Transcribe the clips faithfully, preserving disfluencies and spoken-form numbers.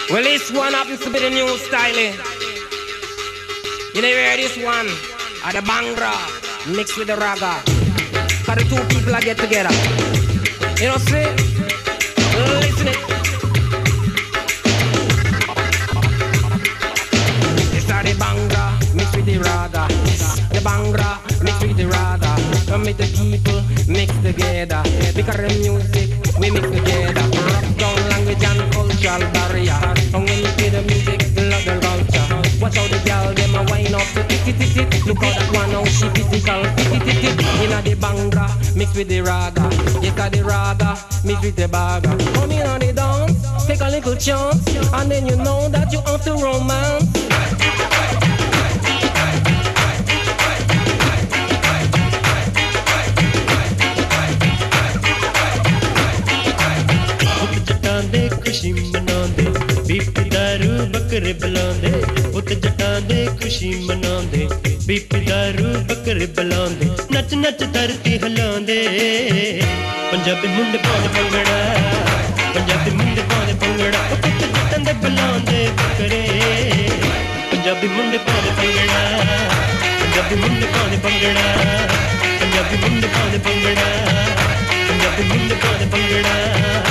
Well, this one happens to be the new style. eh? You never hear this one? Or the Bangra mixed with the Raga. Cause the two people are get together. You know, see? Listen it. This are the Bangra mixed with the Raga. The Bangra mixed with the Raga. Come with the people mix together. Because the music we mix together. Rock down language and cultural barrier. And when you play the music, love the culture. Watch how the girl them a wind up to tit tit tit tit. Look how that one how she physical tit tit tit. Inna the Bangra mixed with the Raga. Yes, the Raga mixed with the Baga. Come in on the dance, take a little chance, and then you know that you have to romance. ਦੇ ਖੁਸ਼ੀ ਮਨਾਉਂਦੇ BP ਦਾਰੂ ਬੱਕਰੇ ਬੁਲਾਉਂਦੇ ਪੁੱਤ ਜੱਟਾਂ ਦੇ ਖੁਸ਼ੀ ਮਨਾਉਂਦੇ ਬੀਪੀ ਦਾਰੂ ਬੱਕਰੇ ਬੁਲਾਉਂਦੇ ਨੱਚ ਨੱਚ ਧਰਤੀ ਹਿਲਾਉਂਦੇ ਪੰਜਾਬੀ ਮੁੰਡੇ ਪਾਉਂਦੇ ਭੰਗੜਾ ਪੰਜਾਬੀ ਮੁੰਡੇ ਪਾਉਂਦੇ ਭੰਗੜਾ ਪੁੱਤ ਜੱਟਾਂ ਦੇ ਬੁਲਾਉਂਦੇ ਬੱਕਰੇ ਪੰਜਾਬੀ ਮੁੰਡੇ ਪਾਉਂਦੇ ਭੰਗੜਾ ਪੰਜਾਬੀ ਮੁੰਡੇ ਪਾਉਂਦੇ ਭੰਗੜਾ ਪੰਜਾਬੀ ਮੁੰਡੇ ਪਾਉਂਦੇ ਭੰਗੜਾ ਪੰਜਾਬੀ ਮੁੰਡੇ ਪਾਉਂਦੇ ਭੰਗੜਾ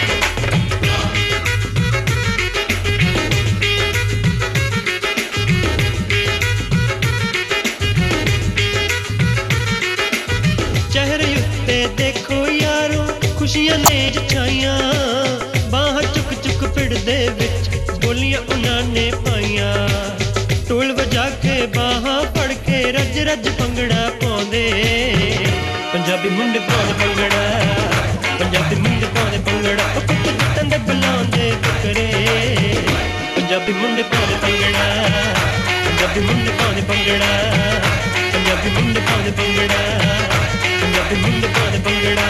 ਦੇਖੋ ਯਾਰੋ ਖੁਸ਼ੀਆਂ ਨੇ ਜਚਾਈਆਂ ਬਾਹਾਂ ਚੁੱਕ ਚੁੱਕ ਫਿਰਦੇ ਵਿੱਚ ਬੋਲੀਆਂ ਉਹਨਾਂ ਨੇ ਪਾਈਆਂ ਢੋਲ ਵਜਾ ਕੇ ਬਾਹਾਂ ਫੜ ਕੇ ਰੱਜ ਰੱਜ ਭੰਗੜਾ ਪਾਉਂਦੇ ਪੰਜਾਬੀ ਮੁੰਡੇ ਪਾਉਂਦੇ ਭੰਗੜਾ ਪੰਜਾਬੀ ਮੁੰਡੇ ਪਾਉਂਦੇ ਭੰਗੜਾ ਉਹ ਪੁੱਤ ਜੱਟਾਂ ਦੇ ਬੁਲਾਉਂਦੇ ਬੱਕਰੇ ਪੰਜਾਬੀ ਮੁੰਡੇ ਪਾਉਂਦੇ ਭੰਗੜਾ ਪੰਜਾਬੀ ਮੁੰਡੇ ਪਾਉਂਦੇ ਭੰਗੜਾ ਪੰਜਾਬੀ ਮੁੰਡੇ ਪਾਉਂਦੇ ਭੰਗੜਾ ਪੰਜਾਬੀ ਮੁੰਡੇ ਪਾਉਂਦੇ ਭੰਗੜਾ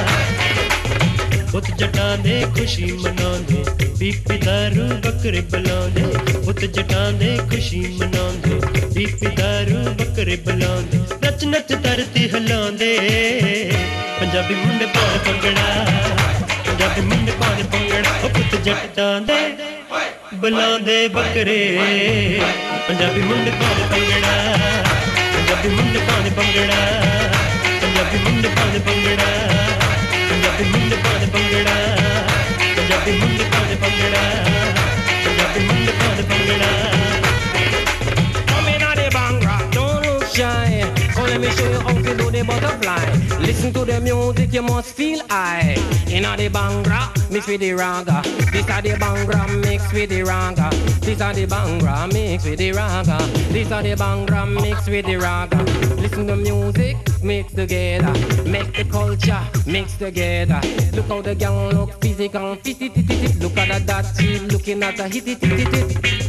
ਪੁੱਤ ਜੱਟਾਂ ਦੇ ਖੁਸ਼ੀ ਮਨਾਉਂਦੇ ਬੀਪੀ ਦਾਰੂ ਬੱਕਰੇ ਬੁਲਾਉਂਦੇ ਪੁੱਤ ਜੱਟਾਂ ਦੇ ਖੁਸ਼ੀ ਮਨਾਉਂਦੇ ਬੀਪੀ ਦਾਰੂ ਬੱਕਰੇ ਬੁਲਾਉਂਦੇ ਨੱਚ ਨੱਚ ਧਰਤੀ ਹਿਲਾਉਂਦੇ ਪੰਜਾਬੀ ਮੁੰਡੇ ਪਾਉਂਦੇ ਭੰਗੜਾ ਪੰਜਾਬੀ ਮੁੰਡੇ ਪਾਉਂਦੇ ਭੰਗੜਾ ਉਹ ਪੁੱਤ ਜੱਟਾਂ ਦੇ ਬੁਲਾਉਂਦੇ ਬੱਕਰੇ ਪੰਜਾਬੀ ਮੁੰਡੇ ਪਾਉਂਦੇ ਭੰਗੜਾ ਪੰਜਾਬੀ ਮੁੰਡੇ ਪਾਉਂਦੇ ਭੰਗੜਾ ਪੰਜਾਬੀ ਮੁੰਡੇ ਪਾਉਂਦੇ ਭੰਗੜਾ ਪੰਜਾਬੀ ਮੁੰਡੇ ਪਾਉਂਦੇ ਭੰਗੜਾ ਪੰਜਾਬੀ ਮੁੰਡੇ ਪਾਉਂਦੇ ਭੰਗੜਾ ਪੰਜਾਬੀ ਮੁੰਡੇ ਪਾਉਂਦੇ bhangra Come in on the Bangra, don't look shy. Come let me show you how to do the butterfly. Listen to the music, you must feel high. In on the Bangra, mix with the Raga. This are the Bangra mix with the Raga. This are the Bangra mix with the Raga. This are the Bangra mix with the Raga. Listen to music, mix together. Make the culture mix together. Look how the girl look physical, fit it, it, it, it. Look at that, that she looking at the hit it, it, it, it.